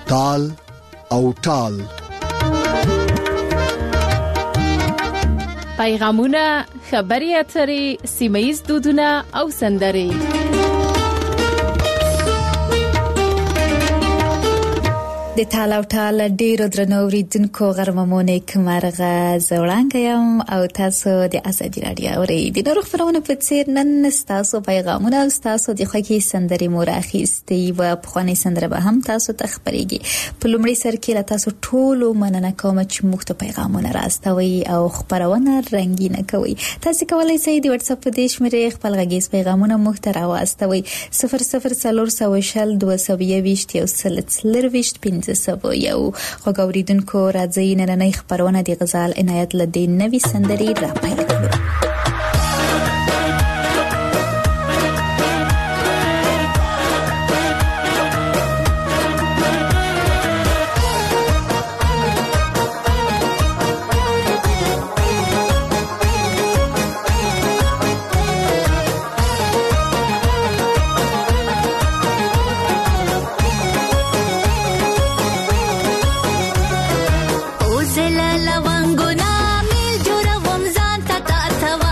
تال او ټال. پیغامونه، خبري اترې، سیمه‌ییز دودونه او سندرې. د تال او ټال ډیرو درنو اوریدونکو غرممونه کمرغه زوړانګ یم او تاسو د ازادي رادیو اوریدونکو خبرونه په څیر نن تاسو پیغامونه او تاسو د خوږی سندرې مورخیستي او په خواني سندره به هم تاسو ته خبرېږي. په لومړي سر کې لا تاسو ټول مننه کوم چې موږ ته پیغامونه راستوي او خبرونه رنگینه کوي. تاسو کولای شئ د واتس اپ په دې شمېره خپل غږیز پیغامونه موږ ته راوستوي 004022 سبو یو غوړیدونکو راځي نن خبرونه د غزال عنایت لدې نوې سندرې را پیل کړو. لونګونه میل جوړوم ځان ته کاته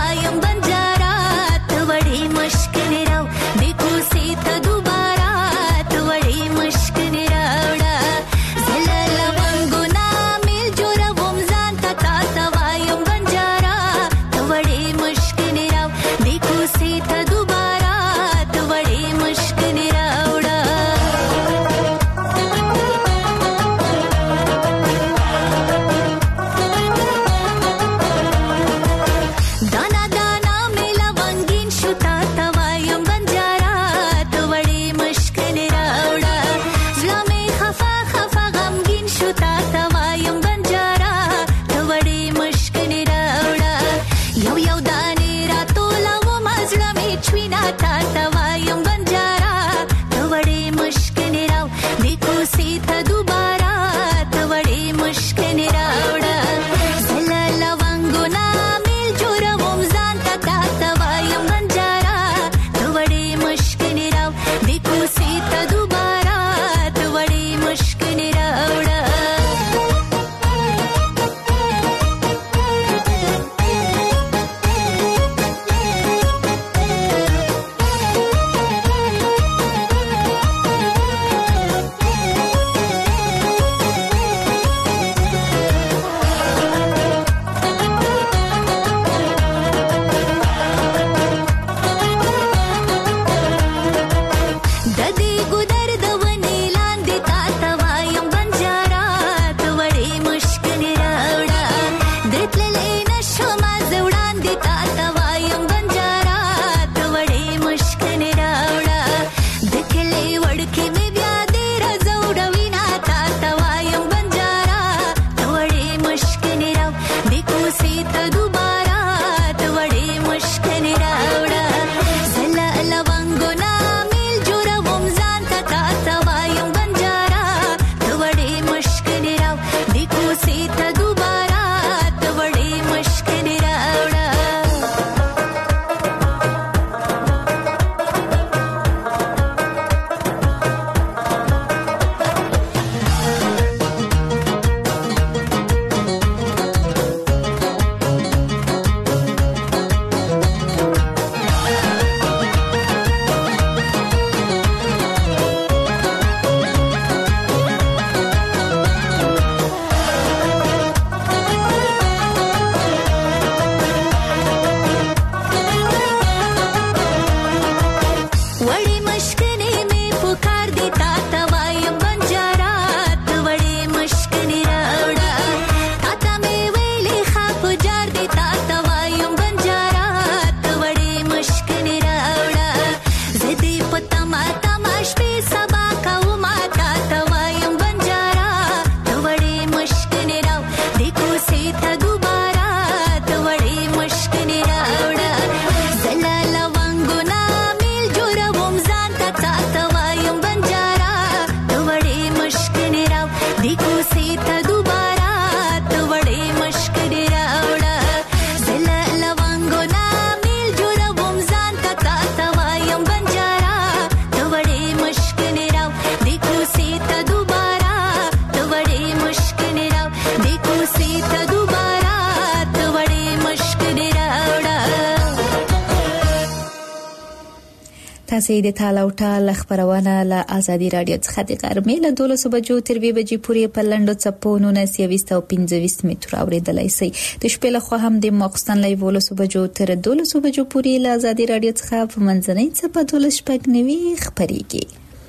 تاسو د تالاو ټال خبرونه له ازادي رادیو څخه د غرمې له 12 بجو تر 2 بجې پورې په لندو چپو 1925 متر اوریدلای شئ. د شپې له خوا هم د ماخستن له 12 بجو تر 12 بجو پورې له ازادي رادیو څخه په منځنۍ چپه 12 خبريږي.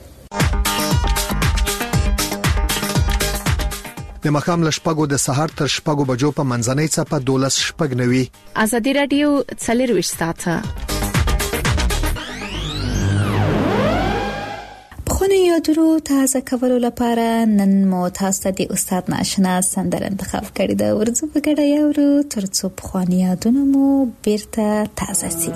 د مخام له شپږو د سحر تر شپږو بجو په منځنۍ چپه 12 ازادي رادیو 24 ساعته. خونه یادونو تازه کولو لپاره نن مو تاسو د استاد ناشنا سندره انتخاب کړې ده. ورځو په ګډه یو ترڅو په خونه یادونو مو بیرته تازه شي.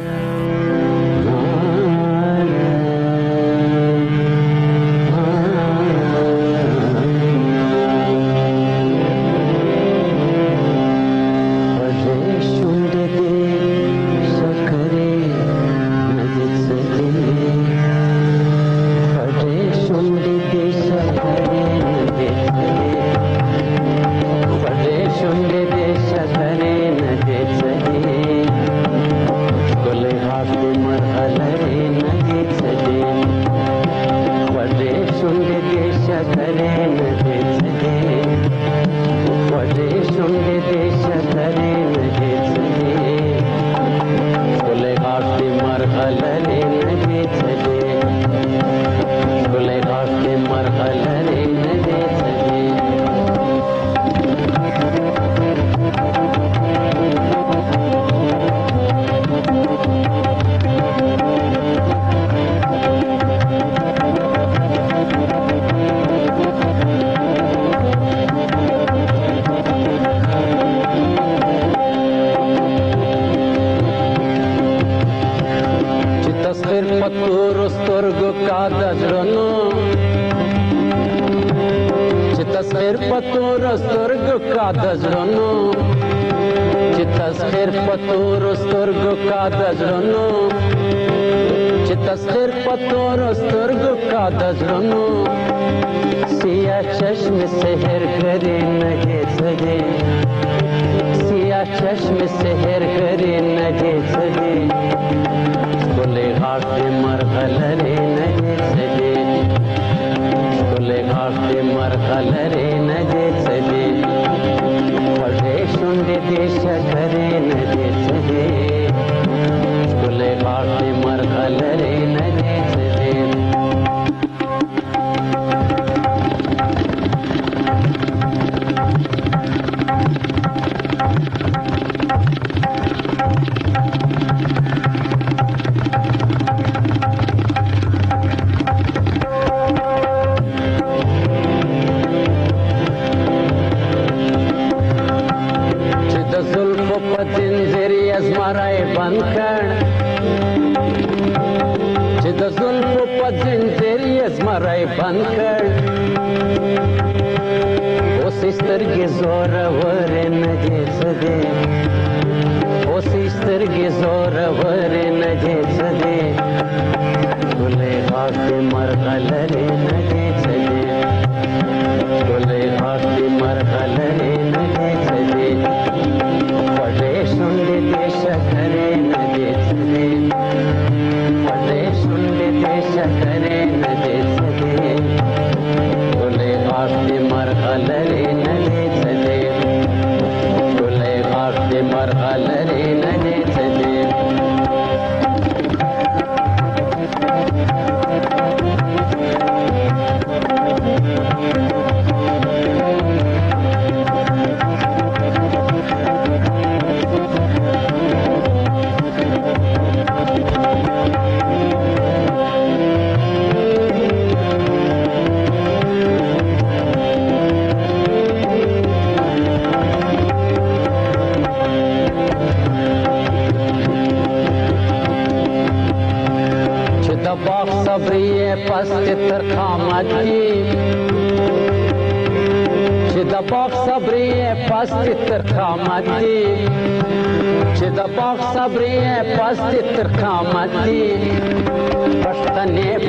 چې د باغ صبرې پاستې تر قامت دي پښتنې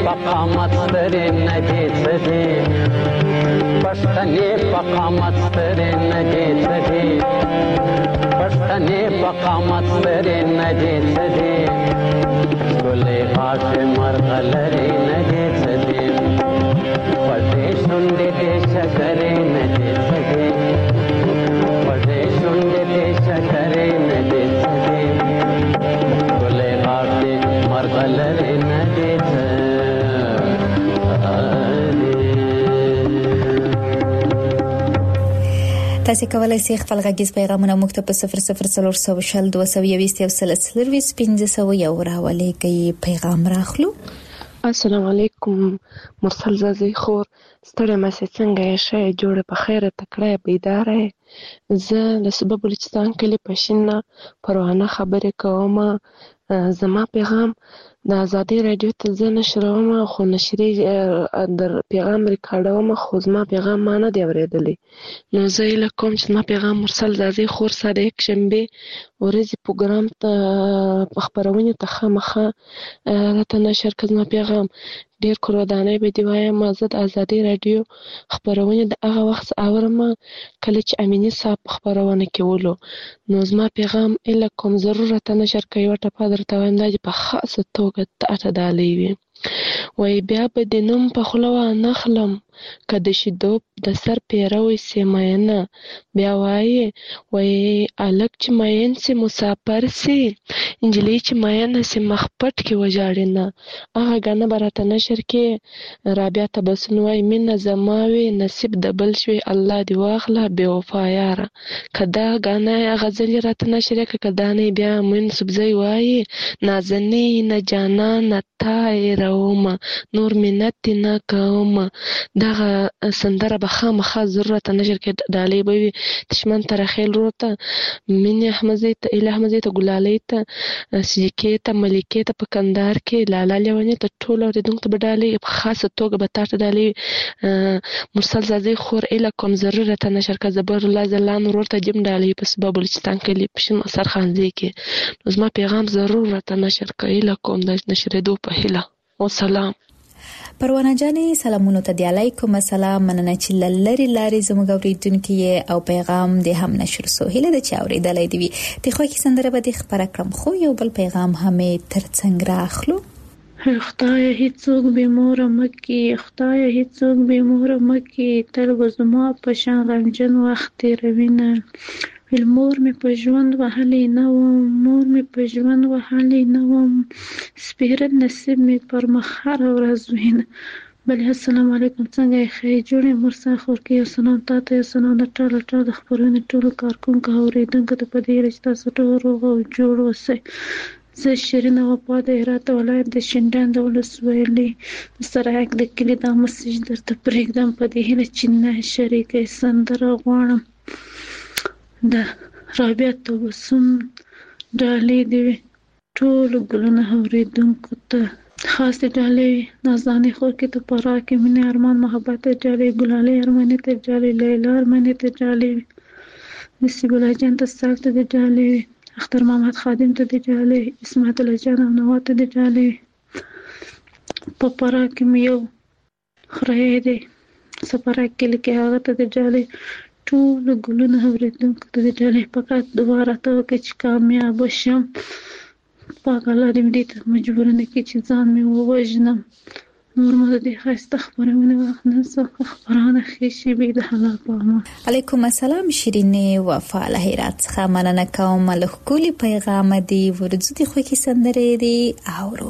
پقامت سترې نه دې څه دي پښتنې پقامت سترې نه دې څه دي پښتنې پقامت سترې نه دې څه دي ګلې غاښې مرغلرې نه دې څه دي پټې شونډې دې شکرې نه دې څه دي پټې شونډې دې شکرې نه دې څه دي ګلې غاښې مرغلرې نه دې څه تاسو کولای شئ خپل غږیز پیغامونه موږ ته په 0042201500 راولېږئ پیغام راخلو. السلام علیکم مرسل زازی خور ستړی مې څنګه یې ښه جوړه په خیره تکړه بیداره زه د صوبه بلوچستان کلی پښینه پروانه خبرې کوم. زما پیغام د ازادي رادیو ته زه نشروم خو نشري در پیغام ریکارډوم خو زما پیغام ما نه دی اورېدلی نو زه یې کوم چې زما پیغام مرسل زازی خور سره یک شنبه ورځې پروګرام ته خبرونه ته خامخه راته نشر کړه. زما پیغام ډیر کورودانه به دی وایم زه د ازادي رادیو خبرونه د هغه وخت اورم کله چې امینی صاحب خبرونه کولو نو زما پیغام اله کوم ضرورت نشر کوي وټه پادر ته وایم دا په خاصه توګه ته دالې وي وای بیا به د نوم په خلوه نخلم کده شیدو د سر پیروي سیماینه بیا وای الک چې ماین سي مسافر سي انجلی چې ماین سي مخپټ کې وجاړنه هغه غنه برته نشر کې رابعه تبسن وای من زماوي نصیب د بل شوي الله دی واخله بے وفا یاره کدا غنه غزل راته نشر کې کدا نه بیا من سبزي وای نازنی نه جانا نه تایروم نور منت نه کوم دغه سندره به خامخا ضرورت نشر کې ډالې به وي دشمن تر خیل وروته من احمدزي ته اله احمدزي ته ګلالۍ ته سجکې ته ملکې ته په کندهار کې لالا لیونی ته ټول اوریدونکو ته به ډالې په خاصه توګه به تاسو ډالې مرسل زازی خور اله کوم ضرورت نشر کې زبر الله زلان ورته جم ډالې په سبب بلوچستان کې پښین اثر خانځي کې زما پیغام ضرورت نشر کې اله کوم د نشریدو په هله او سلام. پروانه جانې سلامونو ته دی علیکم السلام مننه چې لری زموږ اوریدونکو او پیغام دې هم نشر سو هله د چا اوریدلې دی ته خو کې سندره به د خبره کړم خو یو بل پیغام همې ترڅنګ راخلو. خدای هیڅوک به مور مکي خدای هیڅوک به مور مکي تر وزما په شان غمجن وخت تیروینه مور مې په ژوند وهلې نه وم مور مې په ژوند وهلې نه وم سپیره نصیب مې پر مخ هر ورځ وینه بل. السلام علیکم څنګه یې ښه جوړې مرسا خور کې سلام تاسو ته سلام د ټول د خبرونې ټول کارکونکو اوریدونکو ته په دې رښتا سټو روغ او جوړ اوسئ. زه شیرین وفا د هرات ولایت د شینډان د ولسوالۍ سرایک د کلي د مسیج درته پرېږدم په دې هیله چې نه شریکې سندره غواړم د رابعه تبسم ډالۍ دی ټول ګلونه اوریدونکو ته خاص ډالۍ نازاني خور کې ته پرا کې مینه ارمان محبت ډالۍ ګلالۍ ارمانه ته ډالۍ لیلا ارمانه ته ډالۍ نصیب الله جان ته سالته د ډالۍ اختر محمد خادم ته د ډالۍ اسماعیل الله جان او نوات ته د ډالۍ په پرا کې یو خره دی سپارا کې لکه هغه ته د ډالۍ ټول ګلونه اوریدونکو ته د ډالۍ فقط دوباره ته وکړه چې کامیاب شم پاک الله دې مې ته مجبور نه کړي چې ځان مې ووژنم نور مو دې خسته خبرونه واخلم خبرونه خېشي به د حلال پامه. علیکم السلام شیرینې وفا له هرات څخه مننه کوم له کلی پیغام دی ورځو دي خو کې سندره دی اورو.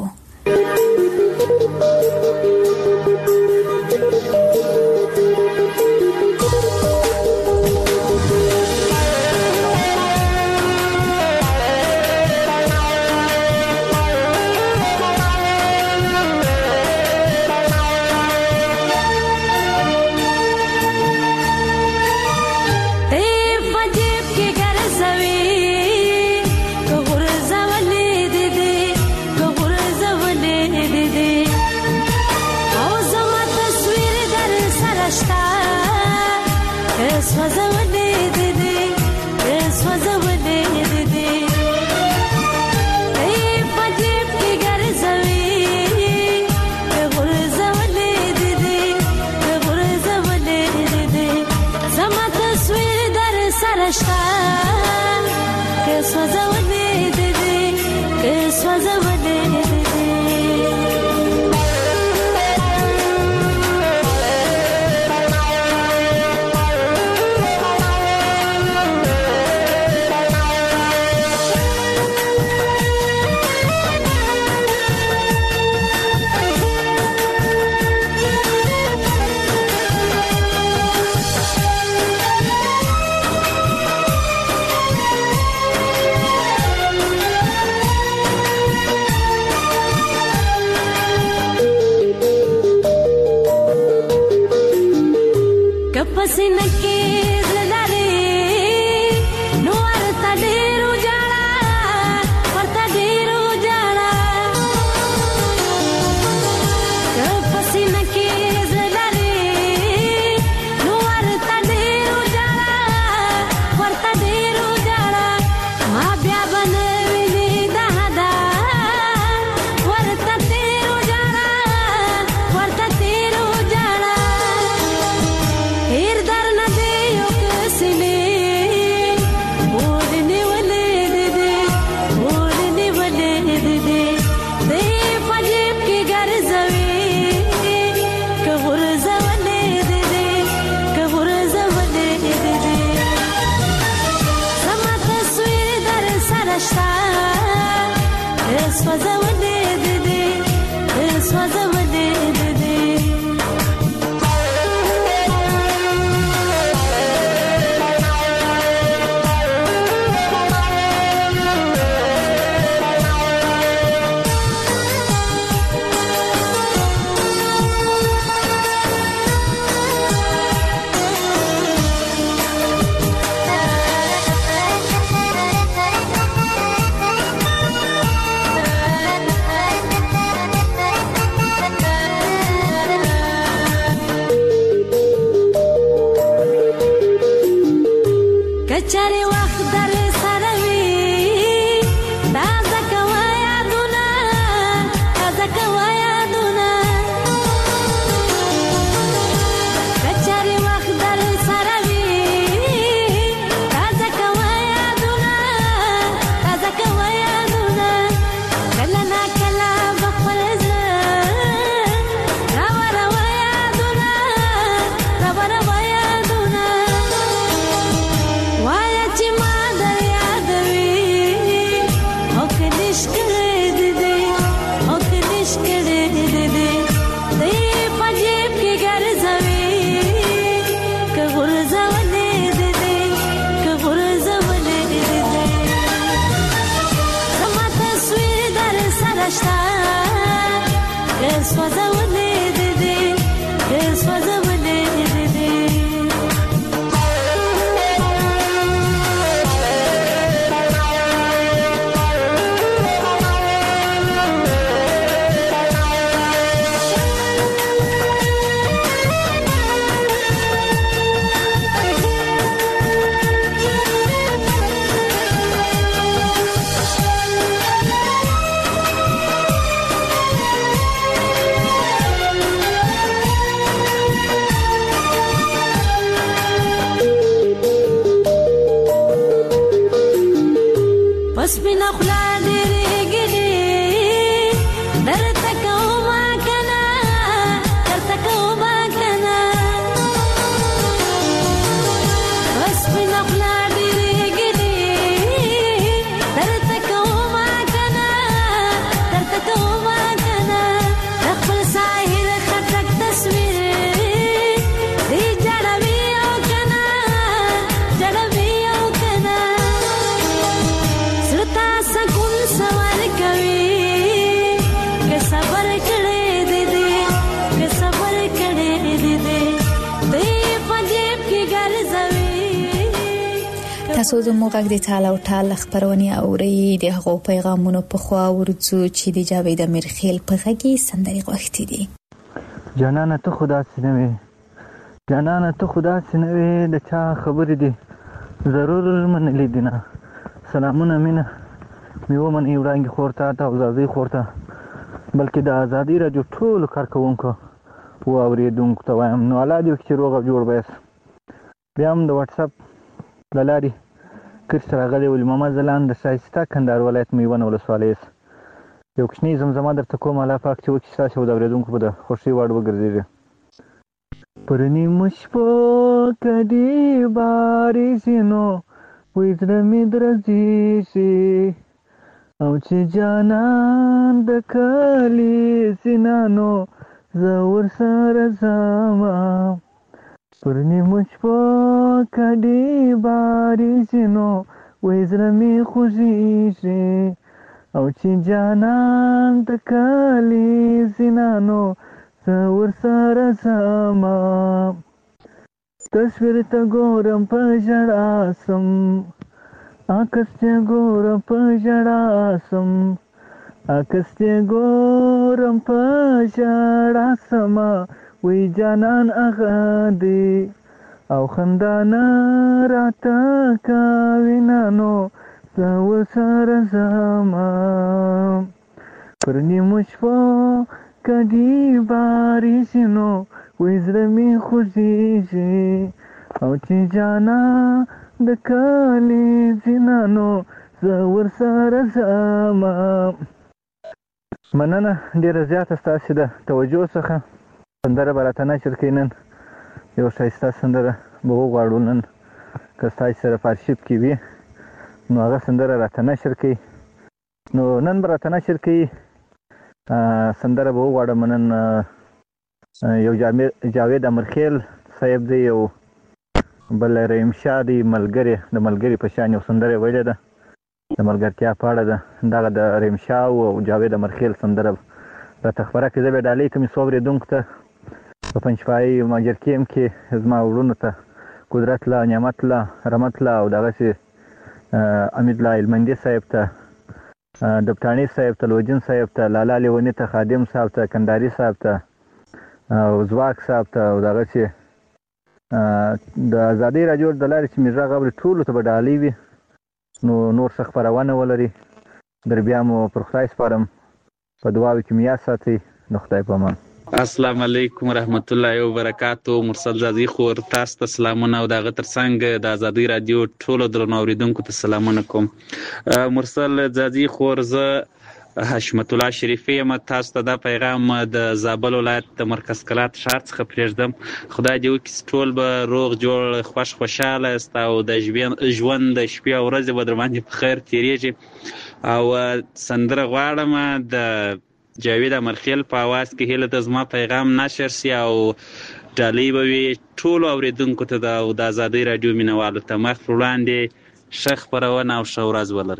Hey, پسینه کې زلدارې نو ورته ډېرو جاړه ورته ډېرو جاړه که پسینه کې زلدارې نو ورته ډېرو جاړه ورته ډېرو جاړه ما بیا به نه وینې دا ده ورته تېرو جاړه ورته تېرو جاړه هېر درنه دی یو کسلې اور نیولې دې اور نیولې دې دی په جیب کې ګرځوي که غورځولې دې که غورځولې دې زما تصویر در سره شته سوځولې دې سوځولې دې کچاري وخت در سره وي تازه کوه یادونه تازه کوه یادونه کچاري وخت در سره وي تازه کوه یادونه تازه کوه یادونه کله نا کله به خپل زړه راوروه یادونه راوروه یادونه وایا چې ما در یادوي او که نش کړې دې او که نش کړې دې دی په جیب کې ګرځوي که غورځولې دې که غورځولې دې زما تصویر در سره شته که سوځولې دې که سوځولې دې سپینه خوله ډېرې ګلې درته کومه که نه درته کومه که نه سپینه خوله ډېرې ګلې درته کومه که نه درته کومه که نه د خپل ساحل خټک تصویر دې جړوي او که نه جړوي او که نه سلطا سکون سوال کوي که صبر کړې دې که صبر کړې دې په جیب کې ګرځوي تاسو زموږ غږ د ټال او ټال خبرونه اوري د هغو پیغامونو په خوا ورڅو چې د جاوید امیرخیل په غږی سندري غوښتي دي جانانه ته خدا سينوي جانانه ته خدا سينوي د چا خبرې دي ضرور منلې دي نه سلامونه مینه میوه من ایورانګي خورته او زازي خورته بلکې د ازادي رادیو ټول کارکونکو او اوریدونکو ته وایم نو الله دې چې روغ جوړ بیس بیا هم د واتس اپ د لارې کښ راغلی ولې محمد زلان د شایسته کندهار ولایت میوند ولسوالۍ یو کوچنی زمزمه درته کوم الله پاک چې وکړي ستاسو د اوریدونکو په د خوښۍ وړ وګرځېږي پر نیمو شپو کدي بارېږي نو وایي زړه مې درځېږي او چې جانان د کلي سینانو زه ورسره ځمه پر نیمو شپو کدي بارېږي نو وایي زړه مې خوږېږي او چې جانان د کلي سینانو زه ورسره ځمه تصویر ته ګورم په ژړا سم عکس ته ګورم په ژړا سم عکس ته ګورم په ژړا سم وی جانان هغه دی او خندا نه راته کوینه نو زه ورسره ځمه پر نیمو شپو کدی بارېږي نو وی زړه مې خوځېږي او چې جانا د کلي ځینه نو زه ورسره ځمه. مننه ډېره زیاته ستاسې د توجه څخه. سندره به راته نشر کوي نن یو ښایسته سندره به وغواړو نن که ستاسې سره په ارشیف کې وي نو هغه سندره راته نشر کوي. نو نن به راته نشر کوي سندره به وغواړم نن یو جاوید امرخیل صاحب دی یو بل رحیم شاه دی ملګری د ملګري په شان یو سندره ویلې ده د ملګرتیا په اړه ده دغه د رحیم شاه او جاوید امرخیل سندره راته خپره کړي. زه به ډالۍ کوم څو اورېدونکو ته په پنجپایي ماجرکیم کې زما وروڼو ته قدرت الله نعمت الله رحمت الله او دغسې امید الله علمندي صاحب ته دبتاني صاحب ته لوجین صاحب ته لالا لیوني ته خادم صاحب ته کنداري صاحب ته او زواک صاحب ته او دغسې د ازادۍ راډیو د لارې چې مې غږ اوري ټولو ته به ډالۍ وي نو نور څه خپرونه ولري. در بیا مو پر خدای سپارم په دعاوو کې مې یاد ساتئ. د خدای په امان. السلام علیکم ورحمت الله وبرکاتو. مرسل زازي خور تاسو ته سلامونه او دغه ترڅنګ د ازادۍ راډیو ټولو درنو اوریدونکو ته سلامونه کوم. مرسل زازي خور زه حشمت الله شریفی یم. تاسو ته دا پیغام د زابل ولایت د مرکز کلات ښار څخه پرېږدم. خدای دې وکړي ټول به روغ جوړ خوشحاله یاست او د ژوند د شپې او ورځې به در باندې په خیر تېرېږي. او سندره غواړم د جاوید امرخیل په اواز کې هیله ده زما پیغام نشر سي او ډالۍ به وي ټولو اورېدونکو ته او د ازادۍ راډیو مینهوالو ته. مخ پر وړاندې ښه خپرونه او ښه ورځ ولرئ.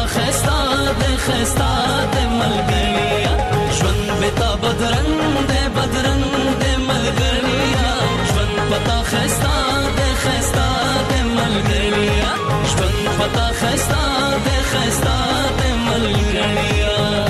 خستا د خستا د ملګریا ژوند بتا بدرنګ د ملګریا ژوند پتا خستا د خستا د ملګریا ژوند پتا خستا د خستا د ملګریا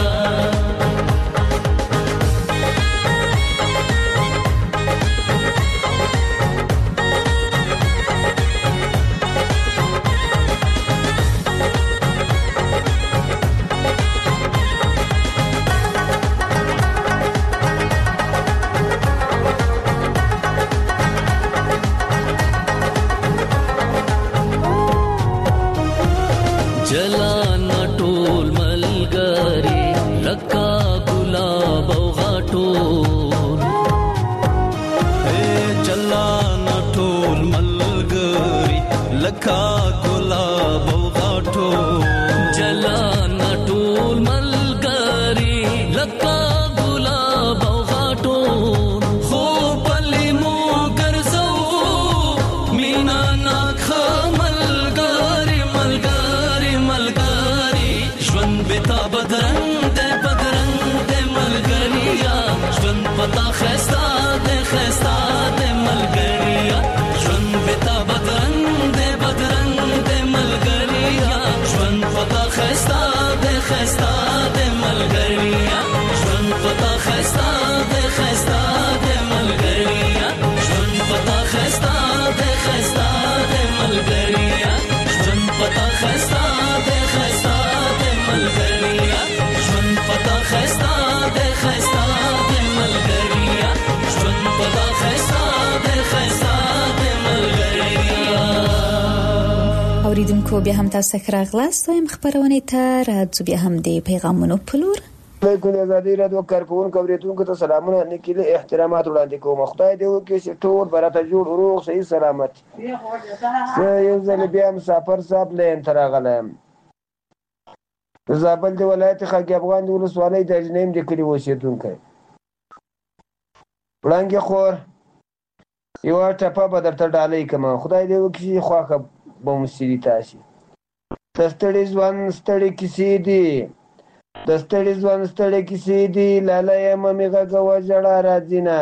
جلان ټول ملګری لکه ګلاب او غاټول جلان ټول ملګری لکه ګلاب او غاټول جلان ټول ملګری لکه ګلاب او غاټول خو پلی مو ګرځو مینا ناک ملګری ژوند بتا بدرنګ د ملګریا ژوند پتا خستا د ملګریا ژوند بتا بدرنګ د ملګریا ژوند پتا خستا د ملګریا ژوند پتا خستا د ملګریا ژوند پتا خستا د ملګریا ژوند پتا خستا اوریدونکو بیا هم تاسو ښه راغلاست وایم خبرونه ته راځو بیا هم د پیغامونو په لور علیکم ازادي رادیو کارکونکو اوریدونکو ته سلامونه نکله احترامات وړاندې کوم خدای دې وکړي چې ټول برته جوړ روغ صحیح سلامت زه یو ځل بیا مسافر صاحب لین تر غلم زابل دی ولایت خاک افغان د ولسوالۍ د اجنیم د کلی اوسیدونکو وړاندې خور یو ټپه به درته ډالۍ کوم خدای دې وکړي خواخه بمسیری تاسو دستړي ځوان ستړي کیسې دي دستړي ځوان ستړي کیسې دي لاله یم میغه غوا جړه راځینا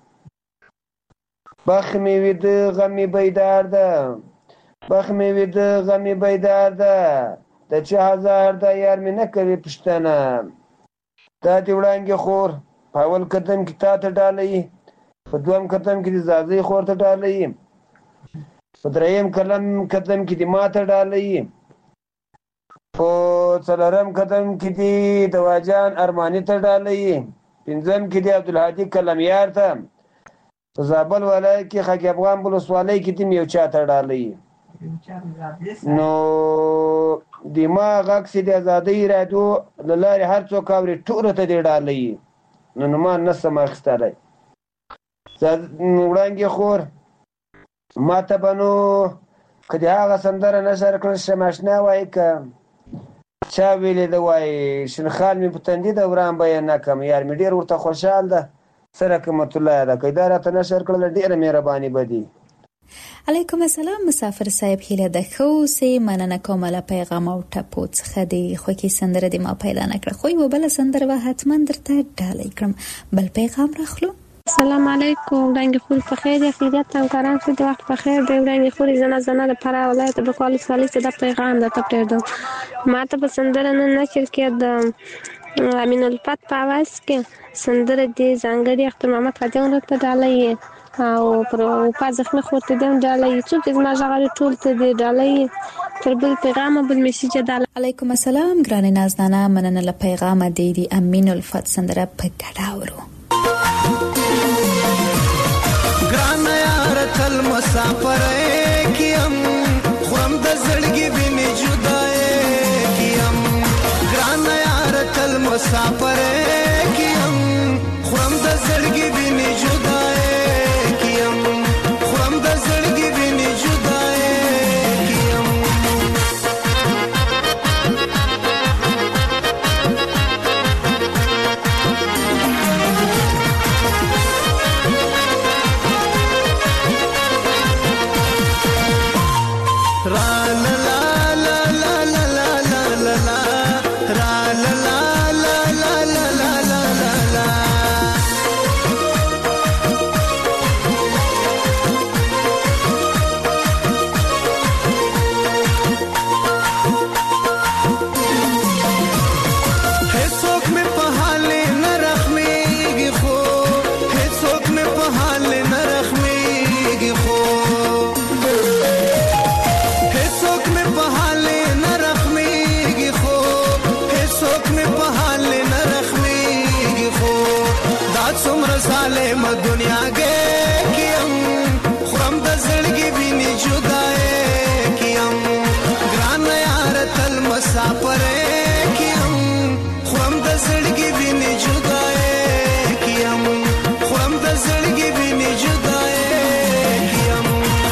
بخ می ود غمی بیدار ده بخ می ود غمی بیدار ده د 4000 د یار می نه کوي پښتنه تا دی وړاندې خور په اول قدم کې تا ته ډالۍ په دویم قدم کې د زازي خور ته ډالۍ په دریم قدم کې د ماته ډالۍ په څلورم قدم کې د واجان ارمانی ته ډالۍ پنځم کې د عبدالهادي کلمیار ته په زابل ولایت کې خاک افغان ولسوالۍ کې د یو چا ته ډالۍ نو د ما غږ چې د ازادۍ رادیو له لارې هر څوک اوري ټولو ته دې ډالۍ نو ما نه سم اخیستلی وړاندې خور ما ته به نو که د هغه سندره نشر کړل شم اشنا وایي که چا ویلې ده وایي شنخال مې په تندي ده وران به یې نه کړم یار مې ډېر ورته خوشحال ده څه رقمت الله ده که دا راته نشر کړله ډېره مهرباني به دي علیکم السلام مسافر صاحب هیله ده ښه اوسئ مننه کوم له پیغام او ټپو څخه د خوږې سندره د ما پیدا نه کړه خو یوه بله سندره به حتما درته ډالۍ کړم بل پیغام راخلو السلام علیکم وړاندې خور په خیر یا خیریت همکاران ښه د وخت په خیر دی وړاندې خورې زنه د فراه ولایت د بکوال ولسوالۍ څخه دا پیغام درته پرېږدم ما ته په سندره نن نشر کې د امین الفت په اواز کې سندره د ځانګړي اختر محمد فاتح ته ډالۍ او پر په زخمه خورته دم ډالۍ څوک زما ژغوري ټول ته دی ډالۍ تر بل پیغام بل میسج ډالۍ علیکم السلام ګران نازنانه مننه له پیغام د امین الفت سندره په ګډا ورو ګران یار تل مسافر کیم خرم د زړګي بني جدای کیم ګران یار تل مسافر کیم خرم د زړګي بني جدای کیم خرم د زړګي بني جدای کیم La la la la la la la la la ظالم دنیا کې کیم خرم د زړګي ویني جدای کیم ګران یار تل مسافر کیم خرم د زړګي ویني جدای کیم خرم د زړګي ویني جدای کیم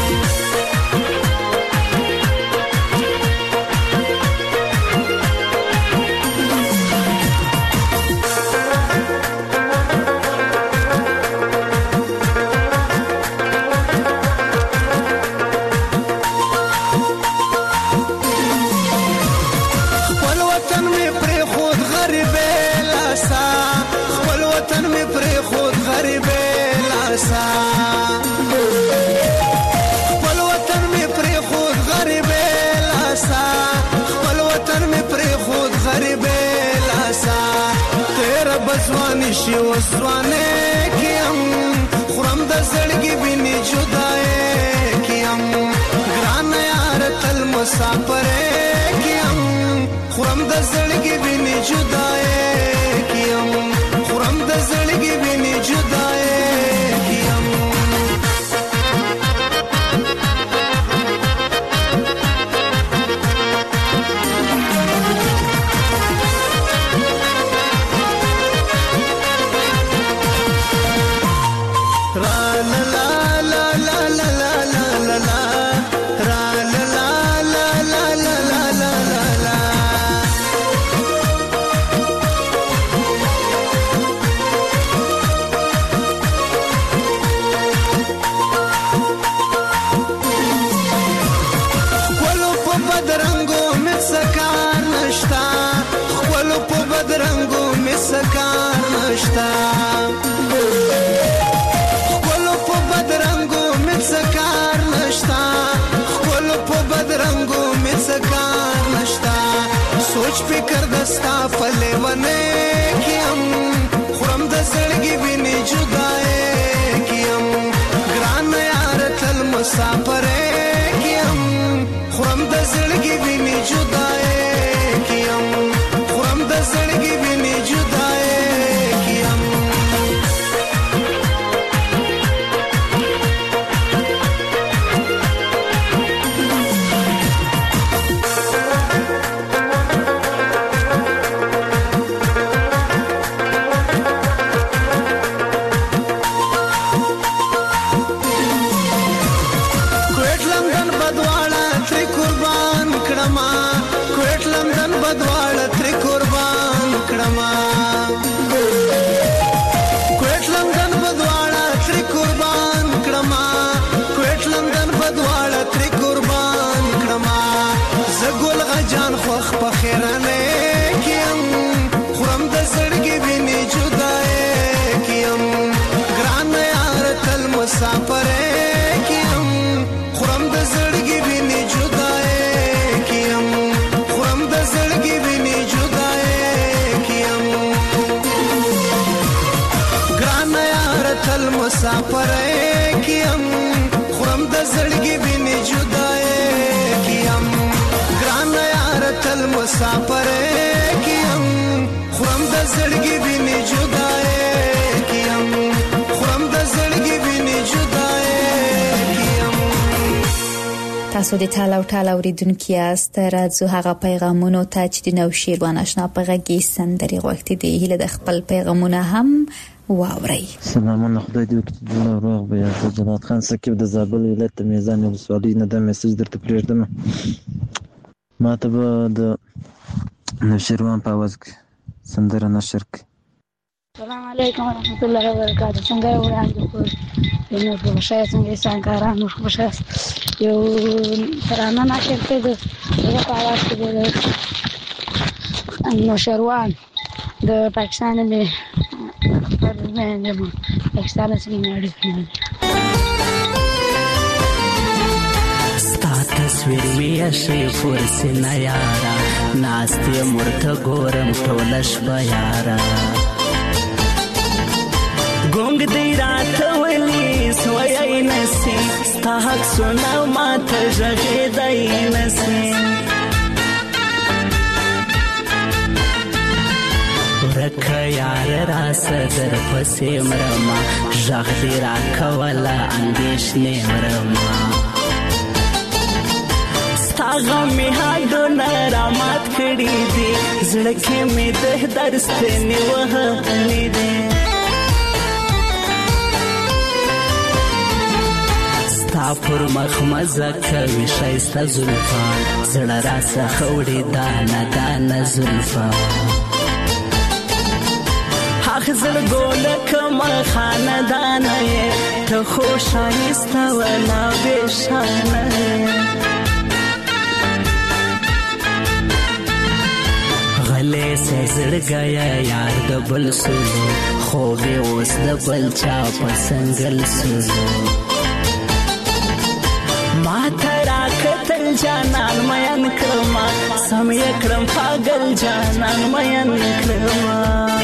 خپل وطن می پر خود غریب لاسا خپل وطن می پر خود غریب لاسا تیرا بزوانی شی وسوانه کیم خرم د زړګي بیني جدای کیم ګران یار تل مسافر کیم خرم د زړګي بیني جدای کیم خرم د زړګي بیني جدای سوچ فکر دستا فلیونه کیم خورم د زړګي ویني جدای کیم ګران یار تل مسافر کیم خورم د زړګي ویني جدای کیم خورم د زړګي ویني جدای کیم خوخ پخیرانه کیم خورم د زړګي ویني جدای کیم ګران یار تل مسافر کیم خورم د زړګي ویني جدای کیم خورم د زړګي ویني جدای کیم ګران یار تل مسافر کیم خورم د زړګي ویني جدای کیم تل مسافر کیم خورم د زړګي ویني جدای کیم خورم د زړګي ویني جدای کیم تاسو د ټاله او ټاله اوریدونکو یاست راځو هغه پیغامونو ته چې د نو شیروان آشنا په غږی سندري غوښتي دي هله د خپل پیغامونه هم واوري. سلامونه خدای دې وکړي روغ به یا جلات خان سکیب د زابل ولایت میزان ولسوالۍ نه د میسج درته پریږدم ما ته به د نوشیروان په आवाज کې سندره نشر کړي. السلام علیکم ورحمت الله وبرکاته. څنګه یو وړاندې په نو په شای څنګه څنګه په شای یو ترانه نشر کړي د په आवाज کې د نوشیروان د پاکستان نه پر نه پاکستان څخه اړیکې تصویر می شي فرسنا یارا ناستې مرته ګورم ټولش بیارا ګونګ دی رات ولي سوي نسي ستا حق سنا ماته ژغې دی نسي لکه یار راسه در پسې مرما غږ دې راکوله اندېښنې مرما ستا غم مې هډونه رامات کړي دي زړه کې مې د درستنې وهلې دي ستا پر مخ مزه کوي ښایسته زلفان زړه راڅخه وړي دانه دانه زلفان هغه زړګو لکه خاندانه یې ته خو ښایسته ولا بېشانه غلې سې زړګیه یار د بل سولو خوب یې اوس د بل چا په سنګل سولو ما ته راکتل جانان مین کړما سم یې کړم پاگل جانان مین کړما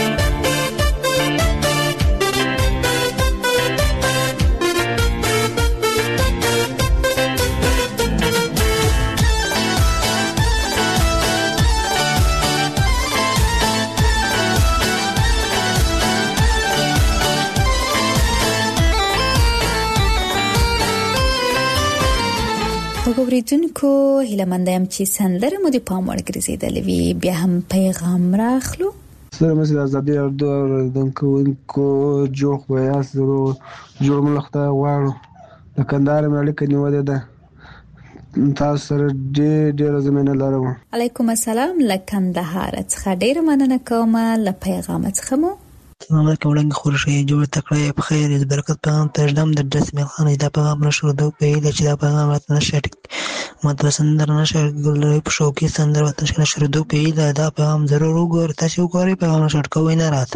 وګورئدونکو هیله مند یم چې سندره مو د پام وړ ګرځېدلې وي بیا هم پیغام راخلو سره مې د ازادي اردوونکو جوړ خو یاست جوړ ملخته غواړو د کندهار مې اړیکه نیولې ده تاسو سره ډېره زمینه لرم علیکم السلام له کندهار څخه ډېره مننه کوم له پیغام څخه مو السلام علیکم وړاندې خورشي جوړ تکړه په خیر د برکت پیغام ترجم د رسمي خان دا پیغام نشو دوه په دې چې دا پیغام راته نشه مدرسه سندر نشه ګل په شو کې سندر وته نشه دوه په دې دا پیغام ضرور وګور تاسو وګورئ پیغام شټ کوی نه راته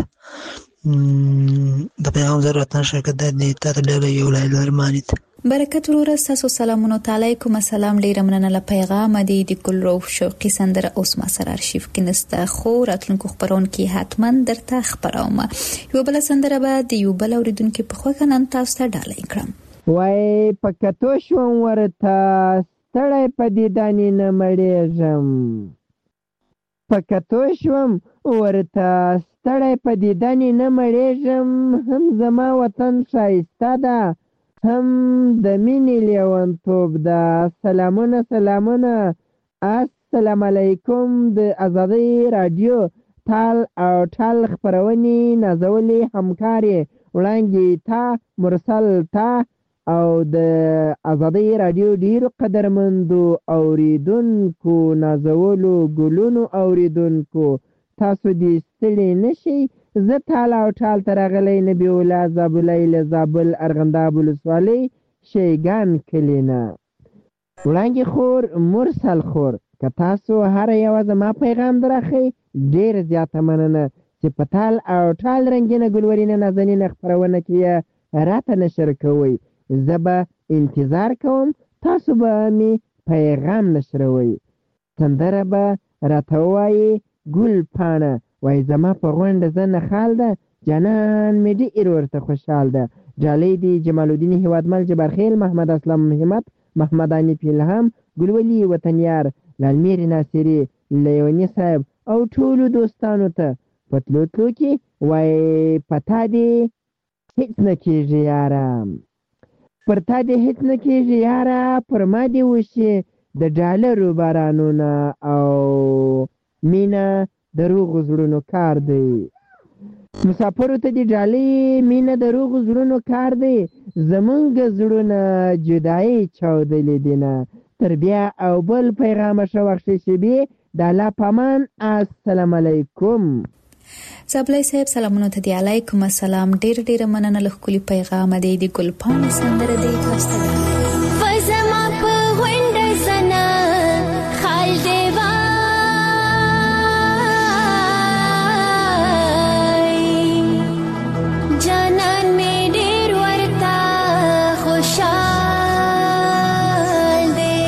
د پیغام ضرورت نشه کده دې ته ډېر یو لرمانیت برکت ورور تاسو سلامونه علیکم السلام ډیر مننه له پیغام دی د ګل روح شوقي سندره اوس ما سره ارشیف کې نسته خو راتلونکو خبرون کې حتما درته خبروم یو بل سندره به د یو بل اوریدونکو په خو کنن تاسو ته ډالۍ کړم وای پکتو شوم ورته ستړی په دې دانی نه مړېږم پکتو شوم ورته ستړی په دې دانی نه مړېږم هم زما وطن ښایسته ده هم د مینې لیونتوب ده سلامونه السلام علیکم د ازادي رادیو تال او ټال خبرونې نازولې همکاري وړاندې تا مرسل تا او د ازادي رادیو ډیرو قدرمندو اوریدونکو نازولو ګلونو اوریدونکو تاسو دې ستړي نشئ زه تال او ټال ترغلی نبی الله زابلیل زابل ارغنداب ولسوالۍ شیګان کلینا وړاندې خور مرسل خور که تاسو هر یو زما پیغام درخی ډیر زیاته مننه چې په تال او ټال رنګینه ګلورینه نازنینه خپرونه کې راته نشر کوئ زه به انتظار کوم تاسو به مې پیغام نشروئ سندره به راته ووایي ګل پاڼه وای زما په غونډه زه نخال ده جانان مې ډېر ورته خوشحال ده جالۍ دي جمال الدین هیوادمل جبارخیل محمد اسلام همت محمد انیف الهام ګلولي وطنیار لالمیر ناصری لیونی صاحب او ټولو دوستانو ته په تلو کې وای پتا دې هیڅ نه کېږي یاره پر تا دې هیڅ نه کېږي یاره پر ما دې وشي د ډالرو بارانونه او مینا دروغ زړونو کار دی مسافرو ته دی ډالۍ مینه دروغ زړونو کار دی زمونږ زړونه جدایي چاودلې دینه تر بیا او بل پیغام شوخشي شبي د الله پامان السلام علیکم زابلای صاحب سلامونه ته دی علیکم السلام ډیر مننه له خولي پیغام دی د ګلپان سندره دی تاسو فزما په وینډ سنا خال دیوا جانان می ډیر ورتا خوشحال دی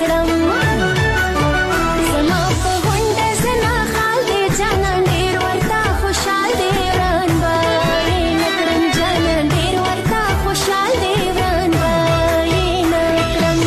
کړم زما په غونډه زنا خال دې جانان ډېر ورته خوشحال دې وران به یې نه کړم جانان ډېر ورته خوشحال دې وران به یې نه کړم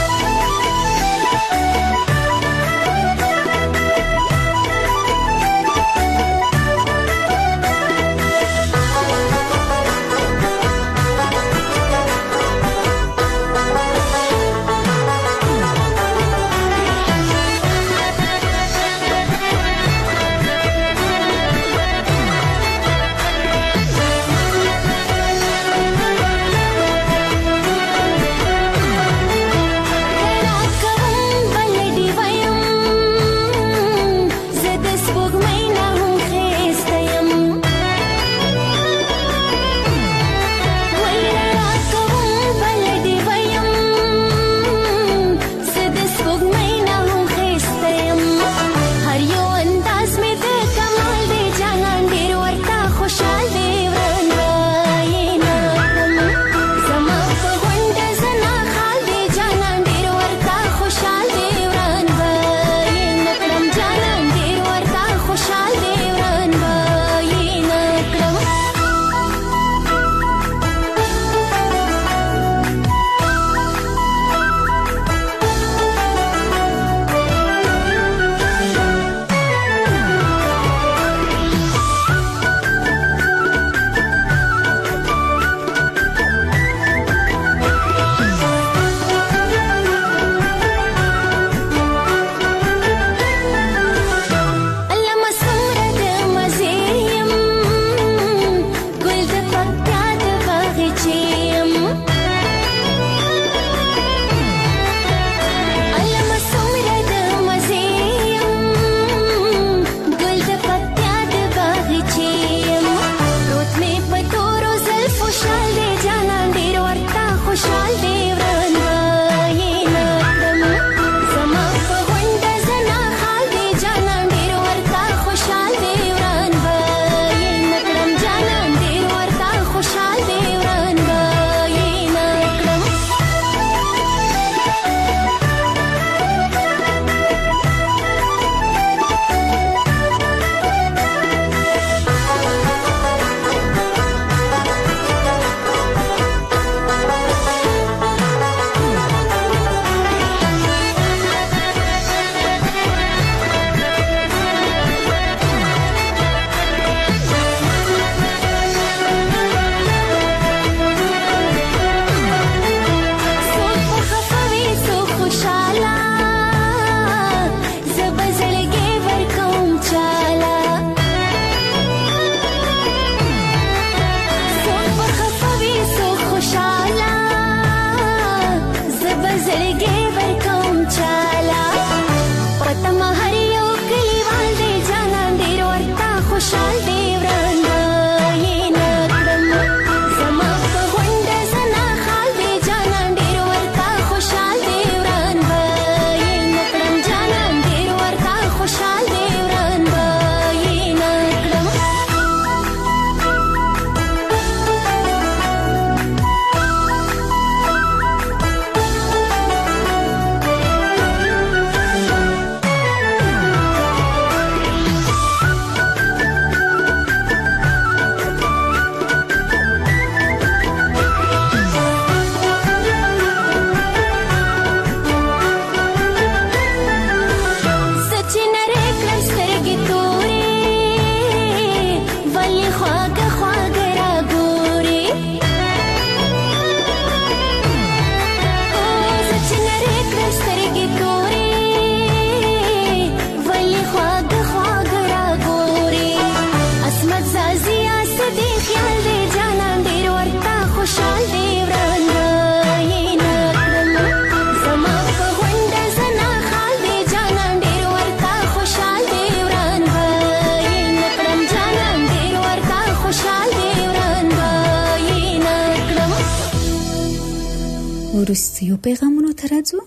وروستیو پیغامونو ته راځو.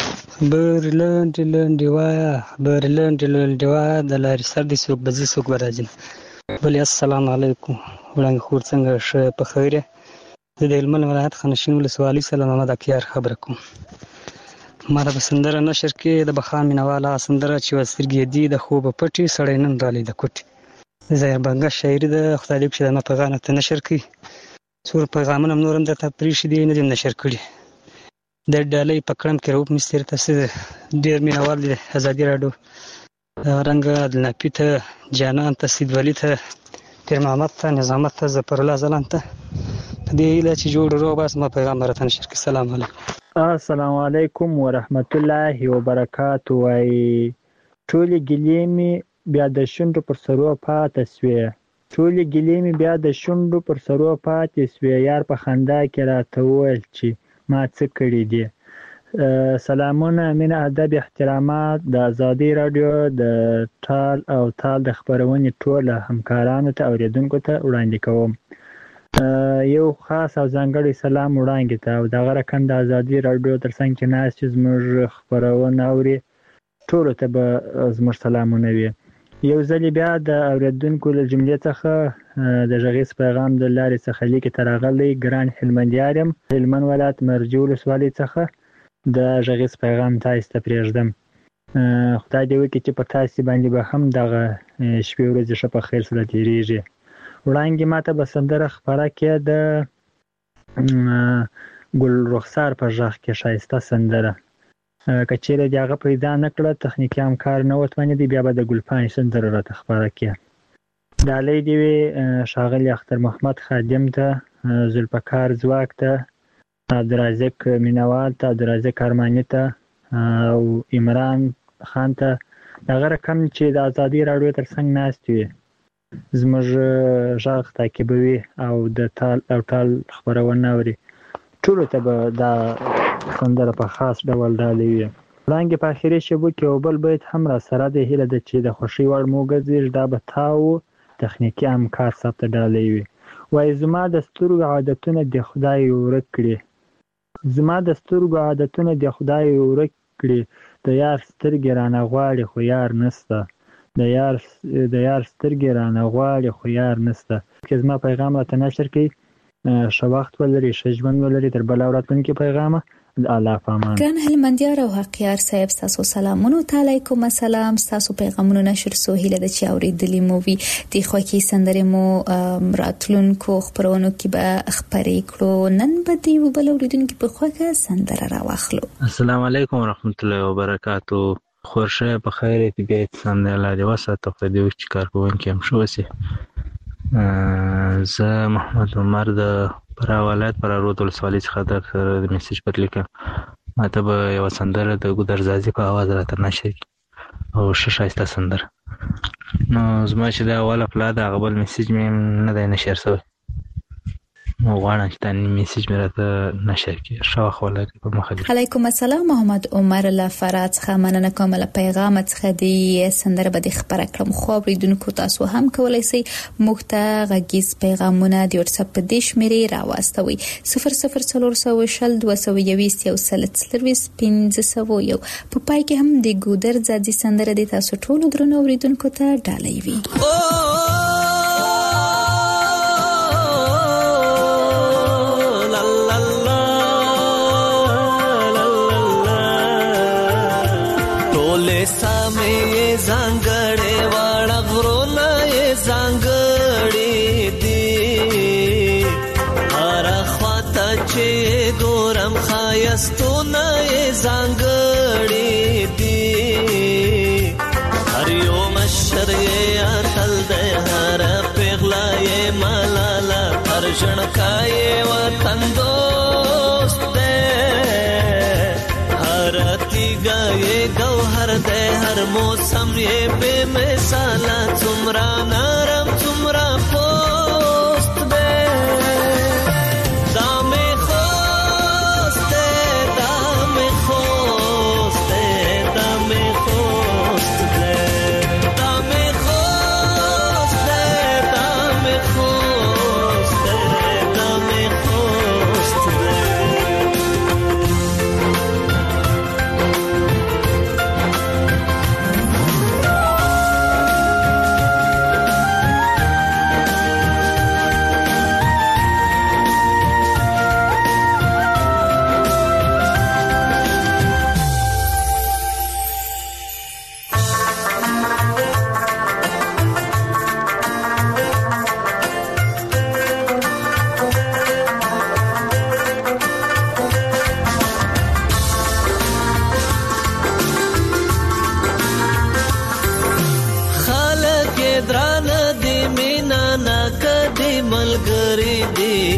خبر لاندې وایه د لارې سر دې څوک به ځي څوک به راځي. بلې السلام علیکم وړانګې خور څنګه ښه په خیر یې؟ زه د هلمند ولایت خانشین ولسوالۍ سلام محمد اکیار خبره کوم. ماته په سندره نشر کې د بخان مینواله سندره چې وسترګې دي د خوب پټي سړی نن رالي د کوټي زهر بنګه شاعري د خدای دې چې د ما پیغام ته نشر کړي څور پیغامونه نورم درته پریښي دي نه دي نشر کړي د ډالۍ په کړم کې روپ مستر تاسو ډیر مینوال دي ازادي راډیو رنګ د نپی ته جانان ته سید ولی ته پیر محمد ته نظامت ته ظفر الله زلان ته دې اله چې جوړ روغ بس ما پیغام راته نشر کړي. سلام علیکم. السلام علیکم ورحمت الله وبرکاته. وای ټولې ګلې می بیا د شونډو پر سرو پاتې سوې ټولې ګلې می بیا د شونډو پر سرو پاتې سوې یار په خندا کې راته وویل چې ما څه کړي دي. سلامونه مینه ادب احترامات د ازادي رادیو د ټال او تال د خبرونې ټوله همکارانو ته اوریدونکو ته وړاندې کوم. یو خاص او ځانګړی سلام وړاندې ته او دغه رقم د ازادي رادیو ترڅنګ چې ناست چې زموږ خبرونه اوري ټولو ته به زموږ سلامونه وي. یو ځل بیا د اوریدونکو له جملې څخه د غږیز پیغام د لارې څخه لیکي ته راغلی ګران هلمندیار یم هلمند ولایت مرجو ولسوالۍ څخه د غږیز پیغام تاسو ته پرېږدم. خدای دې وکړي چې په تاسو باندې به هم دغه شپې ورځې ښه په خیر سره تېرېږي. وړاندې ماته به سندره خپره کې د ګل رخسار په غږ کې ښایسته سندره که چیرې د هغه پیدا نه کړه تخنیکي همکار نه وتوانېدی بیا به د ګلپاڼې سندره راته خپره کړي. ډالۍ دې وي ښاغلي اختر محمد خادم ته ذوالفقار ځواک ته عبدالرازق مینوال ته عبدالرازق ارماني ته او عمران خان ته دغه رقم چې د ازادي راډیو ترڅنګ ناست وي زموږ غږ تعقیبوي او د تال او ټال خبرونه اوري ټولو ته به دا سندره په خاص ډول ډالۍ وي. وړاندې په اخري شیبو کې یو بل بیت هم را سره دی هیله ده چې د خوښۍ وړ مو وګرځېږي دا به تا و تخنیکي همکار صاحب ته ډالۍ وي. وایي زما د سترګو عادتونه د خدای ورک کړي زما د سترګو عادتونه د خدای ورک کړي د یار سترګې رانه غواړي خو یار نسته د یار سترګې رانه غواړي خو یار نسته. که زما پیغام راته نشر کړي ښه وخت ولري ښه ژوند ولري تر بله راتلونکي پیغامه د الله په امان. ګران هلمندیار او حقیار صاحب ستاسو سلامونه علیکم السلام. ستاسو پیغامونه نشر سو هیله د چې اوریدلې مو وي د خوښي سندرې مو راتلونکو خبرونو کې به خبرې کړو. نن به دی وبل اوریدونکو په خوښه سندره راوخلو. السلام علیکم ورحمت الله وبرکاتو. خورشه په خیر طبیعت سندره لري وساته خو دې چې کار کوونکې هم شو وسی. زه محمد عمر د فرا ولایت فرا رود ولسوالۍ څخه د میسج پر لیکم. ماته به یو سندره د ګودرزازي په आवाज راته نشي او ښایسته سندره نو زما چې دا اوله پلا د غبل میسج مې نه دی نشر شوی نو غواړم چې دا میسج مې راته نشر کړي. ښه وخت ولرئ په مخه. علیکم السلام. محمد عمر له فرات څخه مننه کوم له پیغام څخه دی سندره به د خبره کړم خو اوریدونکو تاسو هم کولای شئ موږ ته غږیز پیغامونه د واتس اپ په دې شمیرې راواستوي 00420211501 په پای کې هم د ګودر ځاځي سندره د تاسو ټولو درنو اوریدونکو ته ډالۍ وي. زنګړې واړه غرونه یې زنګړې دي هر خواته چې ګورم ښایستونه یې زنګړې دي هر یو مشر یې اتل دی هر پیغله یې ملاله هر ژړکا یې وطن دوست دی هر تیګه یې گوهر دی هر موسم یې بے مثاله څومره نرم څومره پوست دی دا مې خوست دی دا مې خوست دی دا مې خوست دی دا مې خوست دی دا مې خوست دی دا مې خوست دی.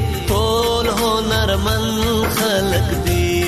ټول هنرمن خلق دي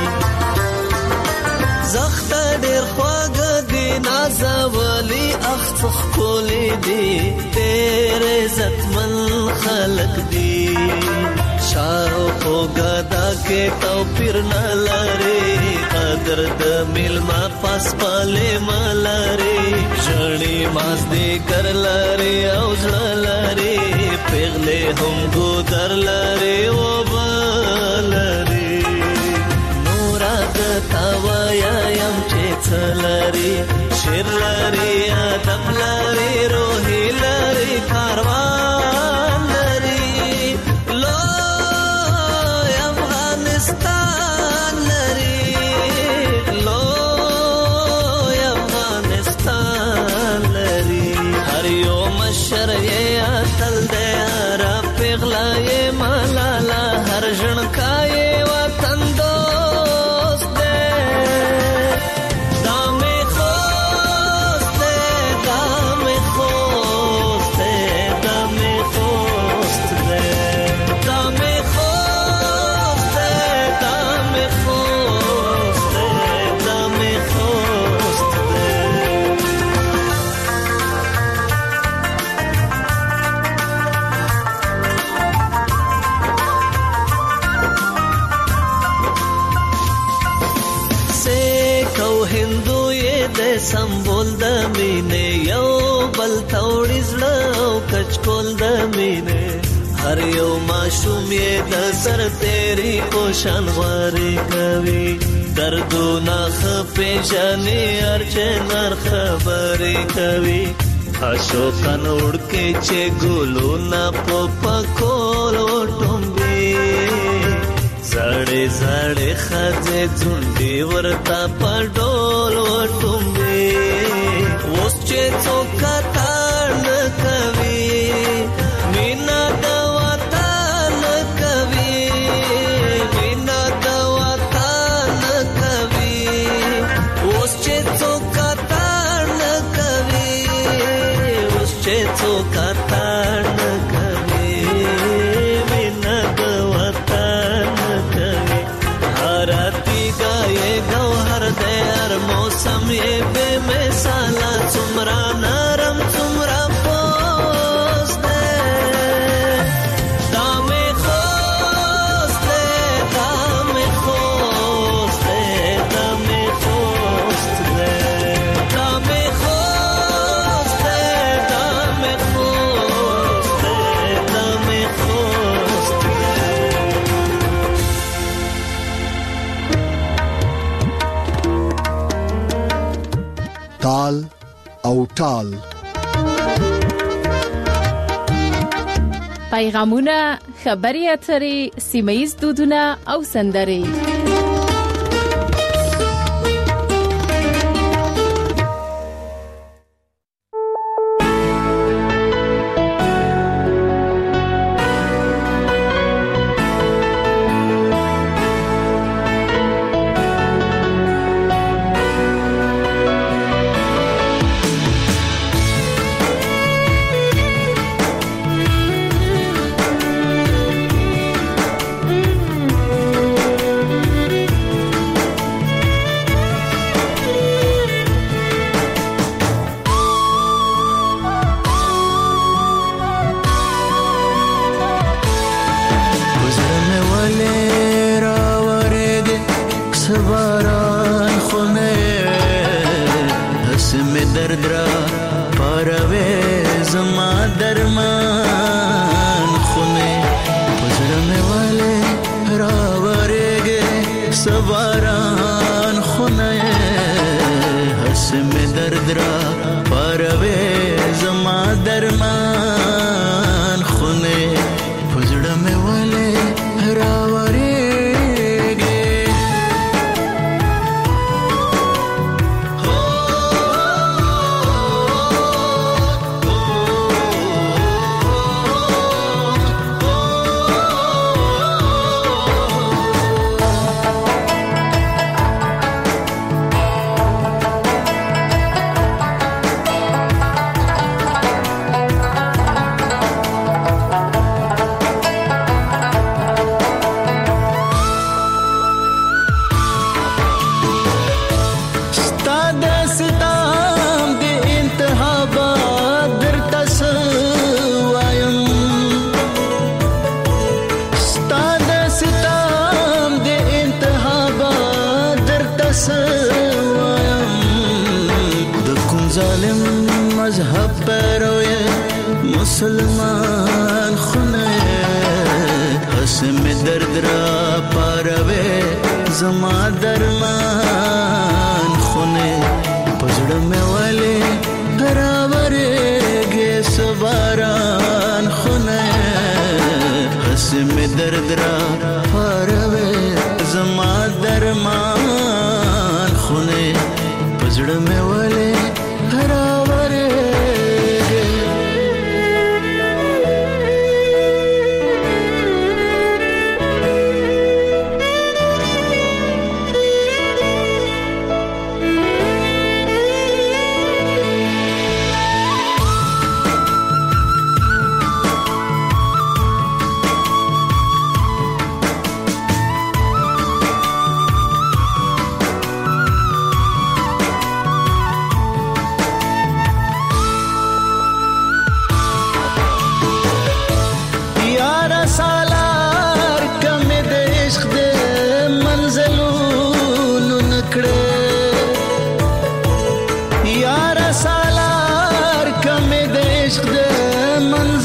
زخت ډېر خواږه دي نازولي اخ ښکلي دي ډېر عزتمن خلق دي شاوخوا ګدا کې توپیر نه لري قدر د میلمه پاسپالې ملري ژړې مازدیګر لري او زړه لري پیغلې هم ګودر لري اوبه لري نوره درته وایم چې څه لري شعر لري ادب لري روحي لري کاروان لري لوی افغانستان لري لوی افغانستان لري هر یو مشر یې اتل دی هر پیغله یې ملاله هر ژڼکا یې وطن دوست دی دا مې خوست دی دا مې خوست دی دا مې خوست دی دا مې خوست دی دا مې خوست دی دا مې خوست دی سیک او هندو یې د سمبول د مینې یو بل توړي زړه او کچکول د مینې هر یو ماشوم یې د سر تیری پوشان غوارې کوي دردونه ښه پېژني هر چنار خبرې کوي اشوکان وړکې چې ګلونه په پکول وټومبي زړې زړې ښځې ځونډې ورته په ډول وټومبي اوس چې څوک کتار نه کوي مینه د وطن کوي مینه د وطن کوي اوس چې څوک کتار نه کوي اوس چې څوک کتار نه کوي مینه د وطن کوي هر تیګه یې ګوهر دی هر موسم یې بې مثاله څومره نرم څومره پوست دی دا مې خوست دی دا مې خوست دی دا مې خوست دی دا مې خوست دی دا مې خوست دی دا مې خوست دی تال او ټال پیغامونه خبري اترې سیمه‌ییز دودونه او سندرې ستام د انتها با درته څه وایم ستا د ستام د انتها با درته څه وایم د کوم ظالم مذهب پیرو مسلمان خونه حسم درد را پاروے زما درمان خونه پزړه مې والے راورې ګې سباران خونه حسم درد را پاروے زما درمان خونه پزړه مې والے راورې یار سالار کمه د عشق د منزل